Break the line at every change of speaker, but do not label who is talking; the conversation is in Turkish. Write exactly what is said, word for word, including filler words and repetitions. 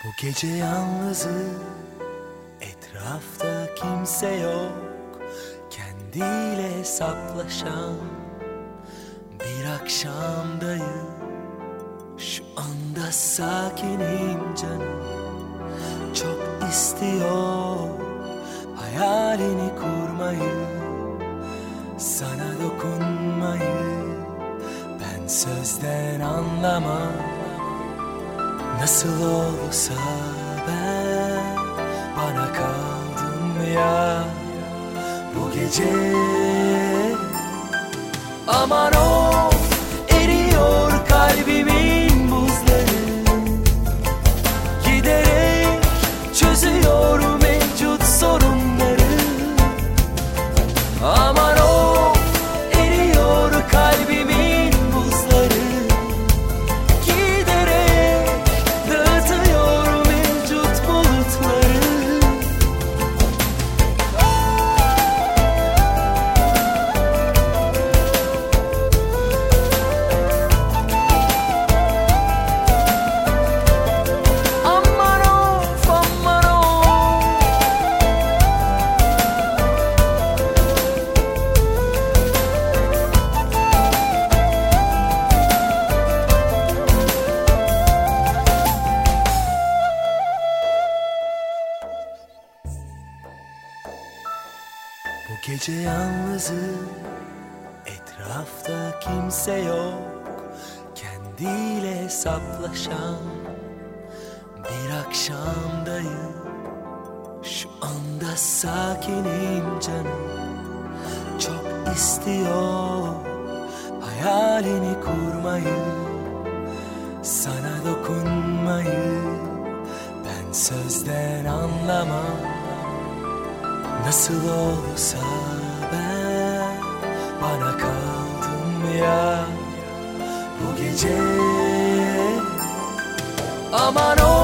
Bu gece yalnızım, etrafta kimse yok. Kendiyle hesaplaşan bir akşamdayım. Şu anda sakinim canım, çok istiyor hayalini kurmayı, sana dokunmayı. Ben sözden anlamam, nasıl olsa ben bana kaldım ya bu gece. Aman o eriyor kalbimin buzları, giderek çözüyor mevcut sorunları. Aman o eriyor kalbimin buzları, giderek dağıtıyor mevcut bulutları. Bu gece yalnızım, etrafta kimse yok. Kendiyle hesaplaşan bir akşamdayım. Şu anda sakinim canım, çok istiyor hayalini kurmayı, sana dokunmayı. Ben sözden anlamam, nasıl olsa ben bana kaldım ya bu gece. Aman o